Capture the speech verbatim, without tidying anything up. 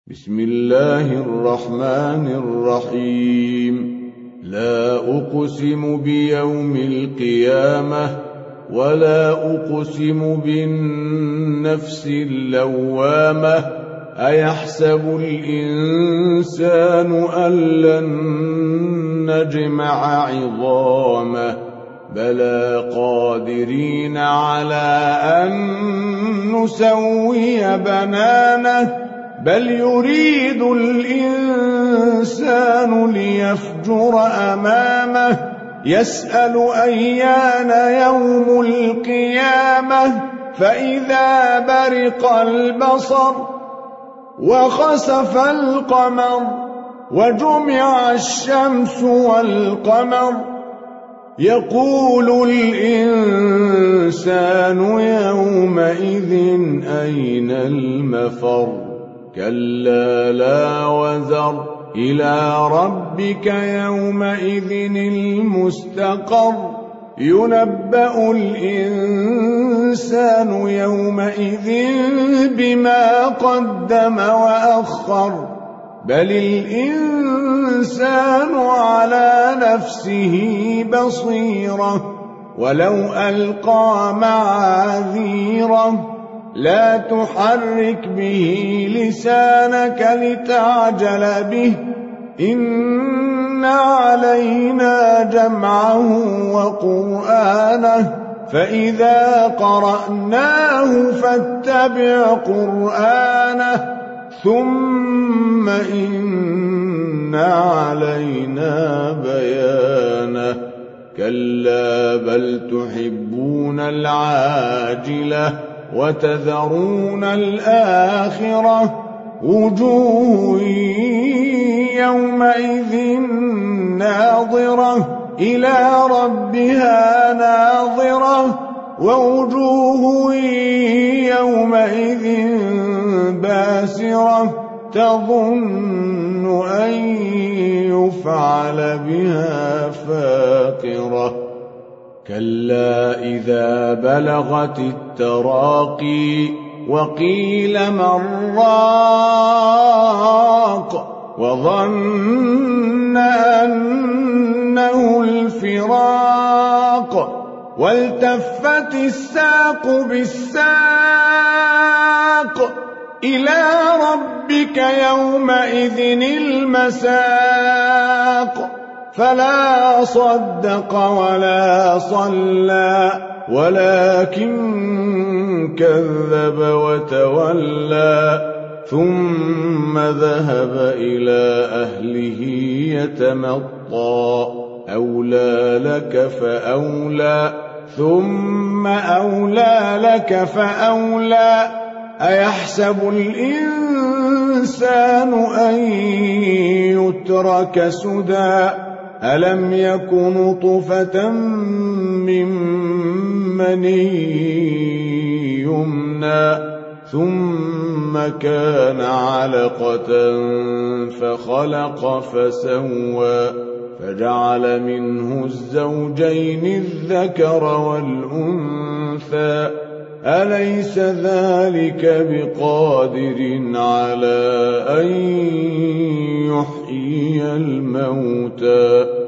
بسم الله الرحمن الرحيم. لا أقسم بيوم القيامة ولا أقسم بالنفس اللوامة أيحسب الإنسان أن لن نجمع عظامه بلى قادرين على أن نسوي بنانه بل يريد الإنسان ليفجر أمامه يسأل أيان يوم القيامة فإذا برق البصر وخسف القمر وجمع الشمس والقمر يقول الإنسان يومئذ أين المفر كلا لا وزر إلى ربك يومئذ المستقر ينبأ الإنسان يومئذ بما قدم وأخر بل الإنسان على نفسه بصيرة ولو ألقى معاذيره لا تحرك به لسانك لتعجل به إن علينا جمعه وقرآنه فإذا قرأناه فاتبع قرآنه ثم إن علينا بيانه كلا بل تحبون العاجلة وتذرون الآخرة وجوه يومئذ ناظرة إلى ربها ناظرة ووجوه يومئذ باسرة تظن أن يفعل بها فاقرة كلا إذا بلغت التراقي وقيل من راق وظن أنه الفراق والتفت الساق بالساق إلى ربك يومئذ المساق فلا صدق ولا صلى ولكن كذب وتولى ثم ذهب إلى أهله يتمطى أولى لك فأولى ثم أولى لك فأولى أيحسب الإنسان أن يترك سدى ألم يك نطفة من مني يمنى ثم كان علقة فخلق فسوى فجعل منه الزوجين الذكر والأنثى أليس ذلك بقادر على أن يحيي الموتى